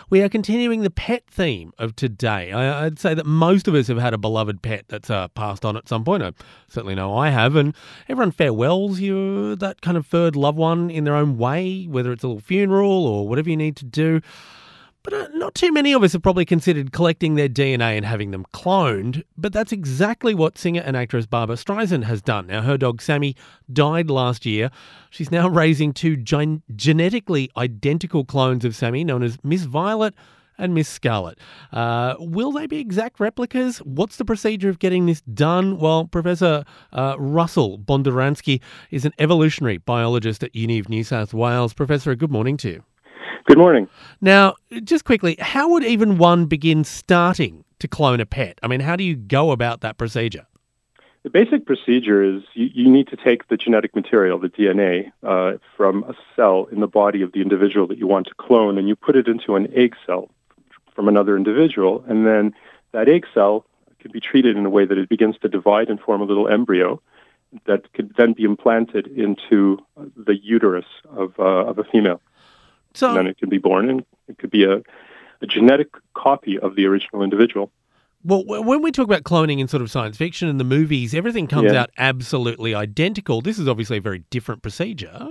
We are continuing the pet theme of today. I'd say that most of us have had a beloved pet that's passed on at some point. I certainly know I have, and everyone farewells that kind of third loved one in their own way, whether it's a little funeral or whatever you need to do. But not too many of us have probably considered collecting their DNA and having them cloned, but that's exactly what singer and actress Barbra Streisand has done. Now, her dog Sammy died last year. She's now raising two genetically identical clones of Sammy, known as Miss Violet and Miss Scarlet. Will they be exact replicas? What's the procedure of getting this done? Well, Professor Russell Bonduransky is an evolutionary biologist at Uni of New South Wales. Professor, good morning to you. Good morning. Now, just quickly, how would even one begin starting to clone a pet? I mean, how do you go about that procedure? The basic procedure is you need to take the genetic material, the DNA, from a cell in the body of the individual that you want to clone, and you put it into an egg cell from another individual, and then that egg cell can be treated in a way that it begins to divide and form a little embryo that could then be implanted into the uterus of a female. And then it can be born, and it could be a genetic copy of the original individual. Well, when we talk about cloning in sort of science fiction and the movies, everything comes out absolutely identical. This is obviously a very different procedure.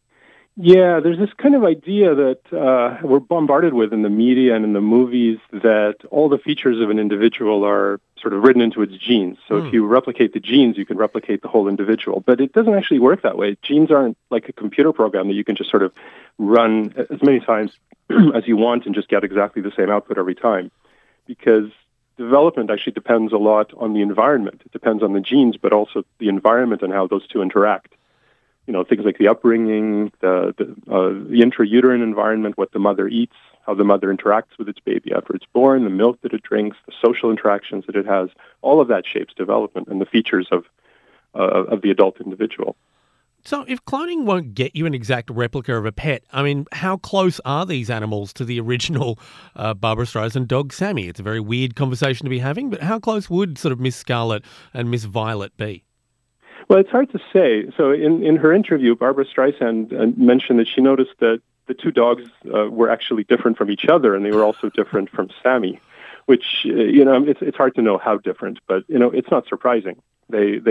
Yeah, there's this kind of idea that we're bombarded with in the media and in the movies that all the features of an individual are sort of written into its genes. So if you replicate the genes, you can replicate the whole individual. But it doesn't actually work that way. Genes aren't like a computer program that you can just sort of run as many times as you want and just get exactly the same output every time. Because development actually depends a lot on the environment. It depends on the genes, but also the environment and how those two interact. You know, things like the upbringing, the intrauterine environment, what the mother eats, how the mother interacts with its baby after it's born, the milk that it drinks, the social interactions that it has, all of that shapes development and the features of the adult individual. So if cloning won't get you an exact replica of a pet, I mean, how close are these animals to the original Barbra Streisand dog Sammy? It's a very weird conversation to be having, but how close would sort of Miss Scarlet and Miss Violet be? Well, it's hard to say. So in her interview, Barbra Streisand mentioned that she noticed that the two dogs were actually different from each other, and they were also different from Sammy, which, it's hard to know how different, but, it's not surprising. They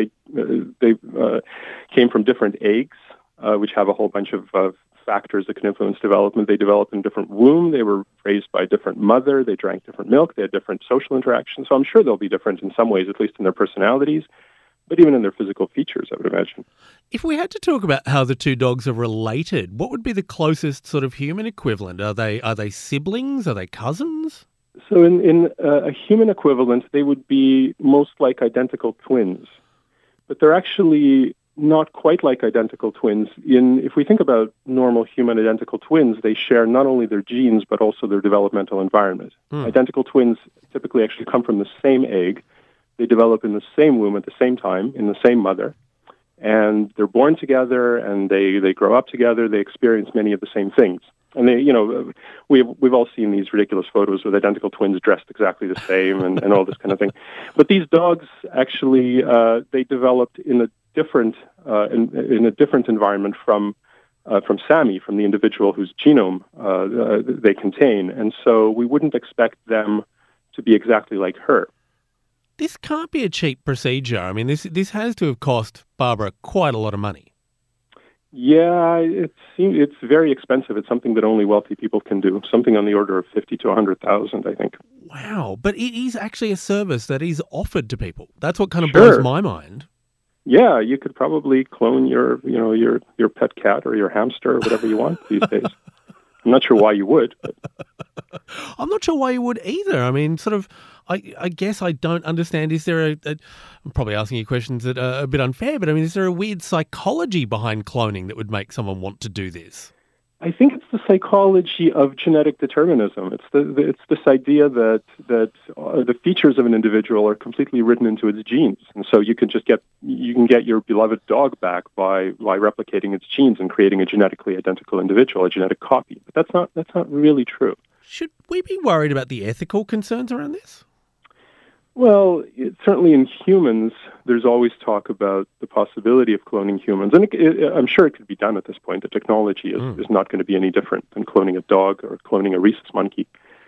came from different eggs, which have a whole bunch of factors that can influence development. They developed in a different womb. They were raised by a different mother. They drank different milk. They had different social interactions. So I'm sure they'll be different in some ways, at least in their personalities, but even in their physical features, I would imagine. If we had to talk about how the two dogs are related, what would be the closest sort of human equivalent? Are they siblings? Are they cousins? So in a human equivalent, they would be most like identical twins. But they're actually not quite like identical twins. If we think about normal human identical twins, they share not only their genes, but also their developmental environment. Identical twins typically actually come from the same egg. They develop in the same womb at the same time, in the same mother, and they're born together, and they grow up together. They experience many of the same things. And we've all seen these ridiculous photos with identical twins dressed exactly the same and all this kind of thing. But these dogs actually they developed in a different environment from Sammy, from the individual whose genome they contain, and so we wouldn't expect them to be exactly like her. This can't be a cheap procedure. I mean, this has to have cost Barbara quite a lot of money. Yeah, it's very expensive. It's something that only wealthy people can do. Something on the order of $50,000 to $100,000, I think. Wow, but it is actually a service that is offered to people. That's what kind of blows my mind. Yeah, you could probably clone your pet cat or your hamster or whatever you want these days. I'm not sure why you would. But. I'm not sure why you would either. I mean, sort of, I guess I don't understand. Is there I'm probably asking you questions that are a bit unfair, but I mean, is there a weird psychology behind cloning that would make someone want to do this? I think it's the psychology of genetic determinism. It's this idea that the features of an individual are completely written into its genes, and so you can get your beloved dog back by replicating its genes and creating a genetically identical individual, a genetic copy. But that's not really true. Should we be worried about the ethical concerns around this? Well, certainly in humans, there's always talk about the possibility of cloning humans. And I'm sure it could be done at this point. The technology is not going to be any different than cloning a dog or cloning a rhesus monkey.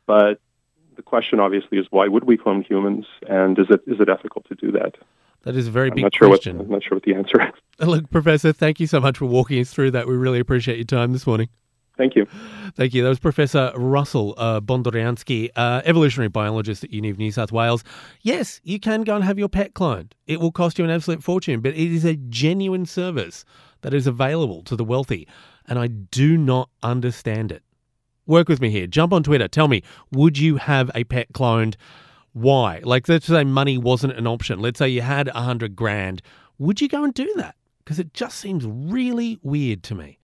But the question, obviously, is why would we clone humans, and is it ethical to do that? That is a very big question. question. I'm not sure what the answer is. Look, Professor, thank you so much for walking us through that. We really appreciate your time this morning. Thank you. Thank you. That was Professor Russell Bondoriansky, evolutionary biologist at Uni of New South Wales. Yes, you can go and have your pet cloned. It will cost you an absolute fortune, but it is a genuine service that is available to the wealthy, and I do not understand it. Work with me here. Jump on Twitter. Tell me, would you have a pet cloned? Why? Like, let's say money wasn't an option. Let's say you had $100,000. Would you go and do that? Because it just seems really weird to me.